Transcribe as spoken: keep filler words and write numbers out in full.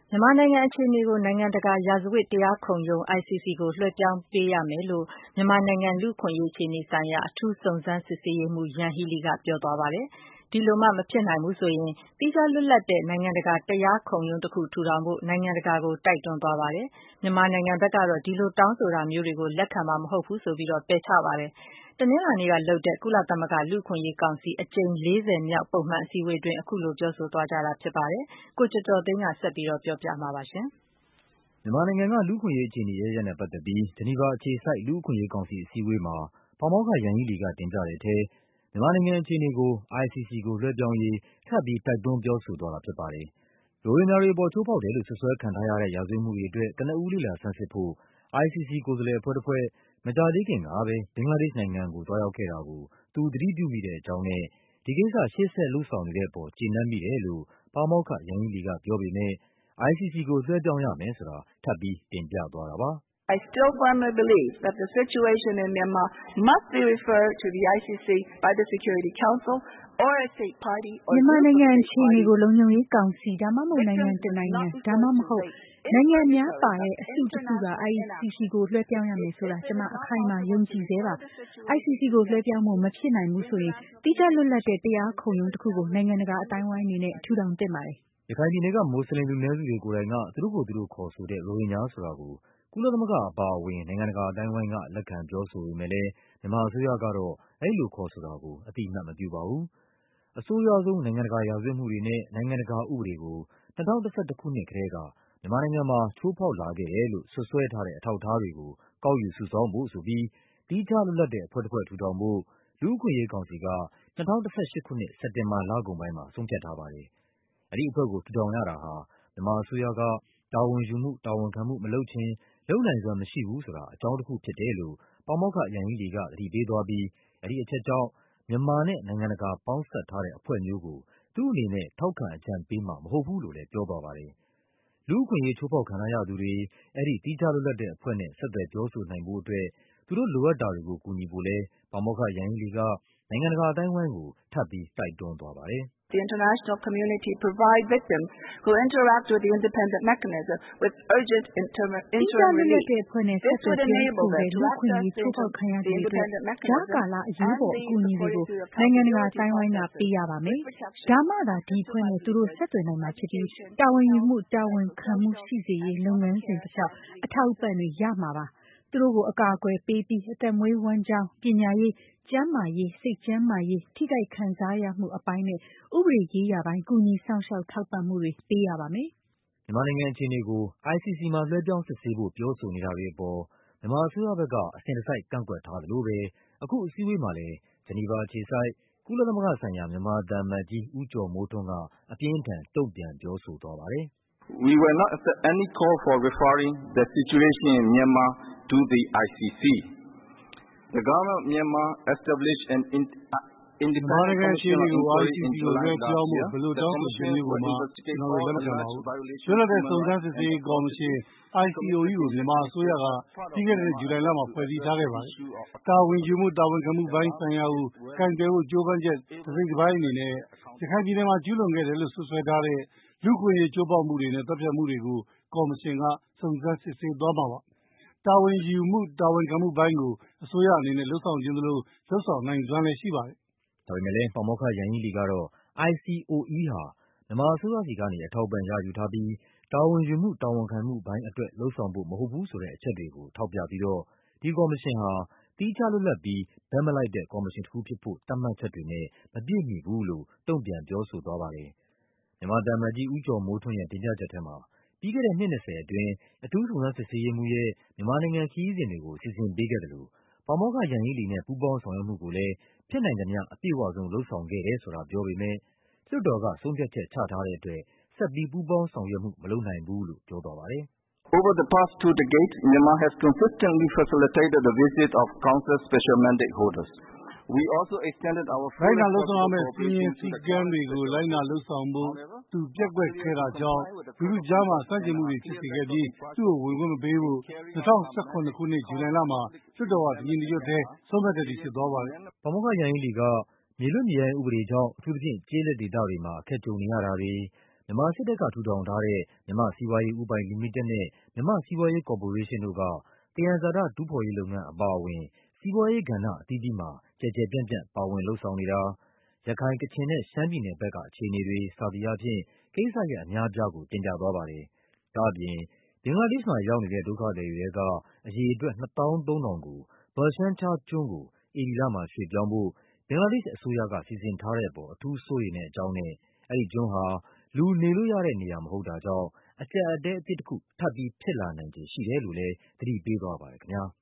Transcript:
မြန်မာနိုင်ငံအခြေအနေကို နိုင်ငံတကာရာဇဝတ်တရားခုံရုံး I C C ကိုလွှဲပြောင်းပေးရမယ်လို့မြန်မာနိုင်ငံလူ့အခွင့်အရေးအခြေအနေဆိုင်ရာအထူးစုံစမ်းစစ်ဆေးရေးမှူး Yanghee Lee ကပြောသွားပါတယ်။ ဒီလိုမှမဖြစ်နိုင်ဘူးဆိုရင် သီးခြားလွတ်လပ်တဲ့နိုင်ငံတကာတရားခုံရုံးတခုထူထောင်ဖို့နိုင်ငံတကာကိုတိုက်တွန်းသွားပါတယ်။ မြန်မာနိုင်ငံဘက်ကတော့ ဒီလိုတောင်းဆိုတာမျိုးတွေကိုလက်ခံမှာမဟုတ်ဘူးဆိုပြီးပယ်ချပါတယ်။ တနင်္လာနေ့ကလုပ်တဲ့ ကုလသမဂ္ဂလူ့အခွင့်အရေးကောင်စီအကြိမ် လေးဆယ်မြောက်ပုံမှန်အစည်းအဝေးအတွင်း အခုလိုပြောဆိုသွားကြတာဖြစ်ပါတယ်။ ကိုကျော်ကျော်သိန်းကဆက်ပြီးပြောပြပါမယ်။မြန်မာနိုင်ငံက လူ့အခွင့်အရေးအခြေအနေအရပ်ရပ်နဲ့ပတ်သက်ပြီး ဂျနီဗာအခြေစိုက်လူ့အခွင့်အရေးကောင်စီအစည်းအဝေးမှာ ပါမောက္ခ Yanghee Lee ကတင်ပြတဲ့အထဲ မြန်မာနိုင်ငံအခြေအနေကို I C C ကိုလွှဲပြောင်းရေး ထပ်ပြီးတိုက်တွန်းပြောဆိုသွားတာဖြစ်ပါတယ်။ ရိုဟင်ဂျာတွေအပေါ်ချိုးဖောက်တယ်လို့စွပ်စွဲခံထားရတဲ့ရာဇဝတ်မှုတွေအတွက် ကနဦးလေ့လာဆန်းစစ်ဖို့ I C C ကိုယ်စားလှယ်အဖွဲ့တဖွဲ့ မကြာသေးခင်ကပဲ ဘင်္ဂလားဒေ့ရှ်နိုင်ငံကို သွားရောက်ခဲ့တာကို သူသတိပြုမိတဲ့အကြောင်းနဲ့ ဒီကိစ္စ ရှေ့ဆက်လုပ်ဆောင်နေတဲ့အပေါ် ကျေနပ်မိတယ်လို့ ပါမောက္ခ Yanghee Lee ကပြောပေမဲ့ I C C ကိုလွှဲပြောင်းရမယ်ဆိုတာ ထပ်ပြီးတင်ပြသွားတာပါ။ “မြန်မာနိုင်ငံအခြေအနေကို လုံခြုံရေးကောင်စီ ဒါမှမဟုတ် နိုင်ငံတနိုင်ငံ ဒါမှမဟုတ် နိုင်ငံအများပါတဲ့အစုတခုက I C C ကိုလွှဲပြောင်းရမယ်ဆိုတာ ကျမအခိုင်အမာယုံကြည်ဆဲပါ။ I C C ကိုလွှဲပြောင်းဖို့မဖြစ်နိုင်ဘူးဆိုရင် သီးခြားလွတ်လပ်တဲ့တရားခုံရုံးတခုကို နိုင်ငံတကာအသိုင်းအဝိုင်းအနေနဲ့ ထူထောင်သင့်ပါတယ်။ ” ရခိုင်ပြည်နယ်က မွတ်ဆလင်လူနည်းစုတွေကိုယ်တိုင်က သူတို့ကိုယ်သူတို့ခေါ်ဆိုတဲ့ ရိုဟင်ဂျာဆိုတာကို ကုလသမဂ္ဂအပါအဝင် နိုင်ငံတကာအသိုင်းအဝိုင်းက လက်ခံပြောဆိုပေမဲ့လဲ မြန်မာအစိုးရကတော့ အဲဒီလိုခေါ်ဆိုတာကို အသိအမှတ်မပြုပါဘူး။ အဆိုးရွားဆုံး နိုင်ငံတကာရာဇဝတ်မှုတွေနဲ့ နိုင်ငံတကာဥပဒေကို ၂၀၁၁ ခုနှစ်ကတည်းက မြန်မာနိုင်ငံမှာ ချိုးဖောက်လာခဲ့တယ်လို့ စွပ်စွဲထားတဲ့အထောက်အထားတွေကို ကောက်ယူစုဆောင်းဖို့ဆိုပြီး သီးခြားလွတ်လပ်တဲ့အဖွဲ့တဖွဲ့ထူထောင်ဖို့ လူ့အခွင့်အရေးကောင်စီက ၂၀၁၈ ခုနှစ် စက်တင်ဘာလကုန်ပိုင်းမှာ ဆုံးဖြတ်ထားပါတယ်။ အဲဒီအဖွဲ့ကိုထူထောင်ရတာဟာ မြန်မာအစိုးရက တာဝန်ယူမှု တာဝန်ခံမှုမလုပ်ချင် လုပ်နိုင်စွမ်းမရှိဘူးဆိုတာ အကြောင်းတခုဖြစ်တယ်လို့ ပါမောက္ခ Yanghee Lee က သတိပေးသွားပြီး အဲဒီအချက်ကြောင့် မြန်မာနဲ့ နိုင်ငံတကာပေါင်းစပ်ထားတဲ့အဖွဲ့မျိုးကို သူ့အနေနဲ့ ထောက်ခံအကြံပေးမှာမဟုတ်ဘူးလို့လဲ ပြောသွားပါတယ်။ လူ့အခွင့်အရေးချိုးဖောက်ခံထားရသူတွေ အဲဒီ သီးခြားလွတ်လပ်တဲ့အဖွဲ့နဲ့ ဆက်သွယ်ပြောဆိုနိုင်ဖို့အတွက် သူတို့လိုအပ်တာတွေကို ကူညီဖို့လဲ ပါမောက္ခ Yanghee Lee က နိုင်ငံတကာအသိုင်းအဝိုင်းကို ထပ်ပြီး တိုက်တွန်းသွားပါတယ်။ “နိုင်ငံတကာအသိုင်းအဝိုင်းက သီးခြားလွတ်လပ်တဲ့အဖွဲ့နဲ့ ဆက်သွယ်ပြောဆိုတဲ့ လူ့အခွင့်အရေးချိုးဖောက်ခံရသူတွေအတွက် ကြားကာလအရေးပေါ်အကူအညီတွေကို နိုင်ငံတကာအသိုင်းအဝိုင်းက ပေးရပါမယ်။ ဒါမှသာ ဒီအဖွဲ့နဲ့ သူတို့ဆက်သွယ်နိုင်မှာဖြစ်ပြီး တာဝန်ယူမှု တာဝန်ခံမှုရှိစေရေးလုပ်ငန်းစဉ်တလျှောက် အထောက်အပံ့တွေရမှာပါ။ သူတို့ကို အကာအကွယ်ပေးပြီး အသက်မွေးဝမ်းကျောင်း၊ ပညာရေး၊ ကျန်းမာရေး၊ စိတ်ကျန်းမာရေး ထိခိုက်ခံစားရမှုအပိုင်းနဲ့ ဥပဒေရေးရာပိုင်း ကူညီစောင့်ရှောက်ထောက်ပံ့မှုတွေ ပေးရပါမယ်။ ” မြန်မာနိုင်ငံအခြေအနေကို I C C မှာလွှဲပြောင်းစစ်ဆေးဖို့ ပြောဆိုနေတာတွေအပေါ် မြန်မာအစိုးရဘက်က အစဉ်တစိုက်ကန့်ကွက်ထားသလိုပဲ အခုအစည်းအဝေးမှာလဲ ဂျနီဗာအခြေစိုက် ကုလသမဂ္ဂဆိုင်ရာ မြန်မာသံအမတ်ကြီး ဦးကျော်မိုးထွန်းက အပြင်းအထန် တုန့်ပြန်ပြောဆိုသွားပါတယ်။ “မြန်မာနိုင်ငံအခြေအနေကို I C C ကိုလွှဲပြောင်းဖို့ ဘယ်လိုတောင်းဆိုချက်မျိုးကိုမှ ကျနော်တို့ လက်မခံပါဘူး။ လွတ်လပ်တဲ့စုံစမ်းစစ်ဆေးရေးကော်မရှင် I C O E ကို မြန်မာအစိုးရက ပြီးခဲ့တဲ့နှစ် ဇူလိုင်လမှာ ဖွဲ့စည်းထားခဲ့ပါတယ်။ တာဝန်ယူမှု တာဝန်ခံမှုပိုင်းဆိုင်ရာကို ကိုင်တွယ်ဖို့ ကြိုးပမ်းချက်တစိတ်တပိုင်းအနေနဲ့ ရခိုင်ပြည်နယ်မှာ ကျူးလွန်ခဲ့တယ်လို့ စွပ်စွဲထားတဲ့ လူ့အခွင့်အရေးချိုးဖောက်မှုတွေနဲ့ သတ်ဖြတ်မှုတွေကို ကော်မရှင်က စုံစမ်းစစ်ဆေးသွားမှာပါ။ တာဝန်ယူမှု တာဝန်ခံမှုပိုင်းကို အစိုးရအနေနဲ့ လုပ်ဆောင်ချင်သလို လုပ်ဆောင်နိုင်စွမ်းလဲရှိပါတယ်။ ” ဒါပေမဲ့လဲ ပါမောက္ခ Yanghee Lee ကတော့ I C O E ဟာ မြန်မာအစိုးရဆီကနေ အထောက်အပံ့ရယူထားပြီး တာဝန်ယူမှု တာဝန်ခံမှုပိုင်းအတွက် လုပ်ဆောင်ဖို့မဟုတ်ဘူးဆိုတဲ့အချက်တွေကို ထောက်ပြပြီးတော့ ဒီကော်မရှင်ဟာ သီးခြားလွတ်လပ်ပြီး ဘက်မလိုက်တဲ့ကော်မရှင်တခုဖြစ်ဖို့ သတ်မှတ်ချက်တွေနဲ့ မပြည့်မီဘူးလို့ တုန့်ပြန်ပြောဆိုသွားပါတယ်။ မြန်မာသံအမတ်ကြီး ဦးကျော်မိုးထွန်းရဲ့ တင်ပြချက်ထဲမှာ ပြီးခဲ့တဲ့နှစ် ၂၀ အတွင်း အထူးစုံစမ်းစစ်ဆေးရေးမှူးရဲ့ မြန်မာနိုင်ငံခရီးစဉ်တွေကို စီစဉ်ပေးခဲ့သလို ပါမောက္ခ Yanghee Lee နဲ့ ပူးပေါင်းဆောင်ရွက်မှုကိုလဲ ဖြစ်နိုင်သမျှ အပြည့်ဝဆုံး လုပ်ဆောင်ခဲ့တယ်ဆိုတာပြောပေမဲ့ လွှတ်တော်က ဆုံးဖြတ်ချက်ချထားတဲ့အတွက် ဆက်ပြီး ပူးပေါင်းဆောင်ရွက်မှု မလုပ်နိုင်ဘူးလို့ ပြောသွားပါတယ်။ “မြန်မာနိုင်ငံကိုလိုက်နာလုပ်ဆောင်ရမယ့် စည်းမျဉ်းစည်းကမ်းတွေကို လိုက်နာလုပ်ဆောင်ဖို့ သူပျက်ကွက်ခဲ့တာကြောင့် လူထုကြားမှာ ဆန့်ကျင်မှုတွေဖြစ်စေခဲ့ပြီး သူ့ကိုဝင်ခွင့်မပေးဖို့ ၂၀၁၇ ခုနှစ် ဇူလိုင်လမှာ လွှတ်တော်က တညီတညွတ်ထဲ ဆုံးဖြတ်ချက်တွေဖြစ်သွားပါတယ်။ ” ပါမောက္ခ Yanghee Lee က မြေလွတ်မြေရိုင်းဥပဒေကြောင့် အထူးသဖြင့် ကျေးလက်ဒေသတွေမှာ အခက်ကြုံနေရတာတွေ၊မြန်မာစစ်တပ်ကထူထောင်ထားတဲ့ မြန်မာ့စီးပွားရေးဦးပိုင်လီမိတက်နဲ့ မြန်မာ့စီးပွားရေးကော်ပိုရေးရှင်းတို့က သယံဇာတတူးဖော်ရေးလုပ်ငန်းအပါအဝင် စီးပွားရေးကဏ္ဍအသီးသီးမှာ ကျယ်ကျယ်ပြန့်ပြန့် ပါဝင်လုပ်ဆောင်နေတာ၊ ရခိုင်၊ ကချင်နဲ့ ရှမ်းပြည်နယ်ဘက်က အခြေအနေတွေ စသည်အားဖြင့် ကိစ္စရပ်အများအပြားကို တင်ပြသွားပါတယ်။ ဒါ့အပြင် ဘင်္ဂလားဒေ့ရှ်မှာရောက်နေတဲ့ ဒုက္ခသည်တွေထဲက အရေအတွက် နှစ်သောင်းသုံးထောင်ကို Bhasan Char ကျွန်းကို ဧပြီလမှာရွှေ့ပြောင်းဖို့ ဘင်္ဂလားဒေ့ရှ်အစိုးရက စီစဉ်ထားတဲ့အပေါ် အထူးစိုးရိမ်တဲ့အကြောင်းနဲ့ အဲဒီကျွန်းဟာ လူနေလို့ရတဲ့နေရာမဟုတ်တာကြောင့် အကျပ်အတည်းအသစ်တခု ထပ်ပြီးဖြစ်လာနိုင်ခြေရှိတယ်လို့လည်း သတိပေးသွားပါတယ်ခင်ဗျား။